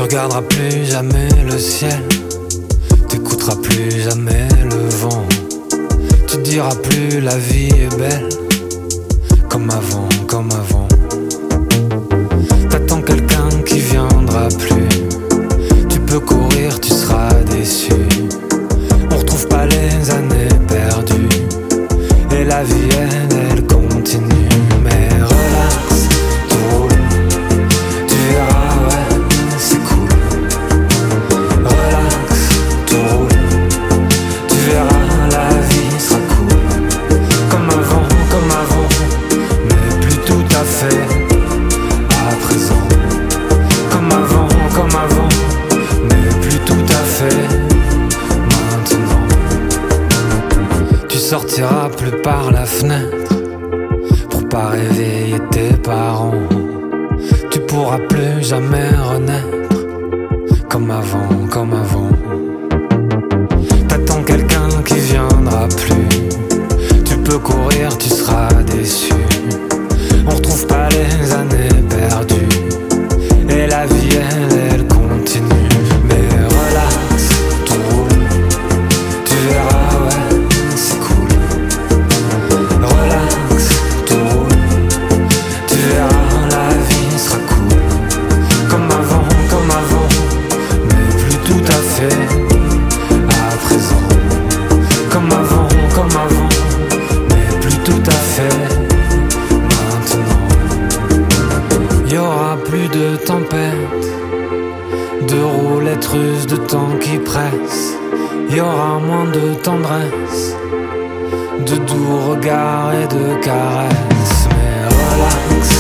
regarderas plus jamais le ciel, t'écouteras plus jamais le vent, tu diras plus la vie est belle, comme avant, comme avant. T'attends quelqu'un qui viendra plus, tu peux courir, tu seras déçu. On retrouve pas les années perdues, et la vie elle continue. Mais relax, tout roule, tu verras, ouais, c'est cool. Relax, tout roule, tu verras, la vie sera cool. Comme avant, mais plus tout à fait à présent. Comme avant, mais plus tout à fait maintenant. Tu sortiras plus par la fenêtre pour pas réveiller tes parents. Tu pourras plus jamais renaître comme avant, comme avant. T'attends quelqu'un qui viendra plus, tu peux courir, tu seras déçu. On retrouve pas les années perdues, et la vie elle continue. Mais relax, tout roule, tu verras, ouais, c'est cool. Relax, tout roule, tu verras, la vie sera cool. Comme avant, mais plus tout à fait à présent. Comme avant, mais plus tout à fait maintenant. Y aura plus de tempêtes, de roulettes russes, de temps qui presse. Y aura moins de tendresse, de doux regards et de caresses. Mais relax,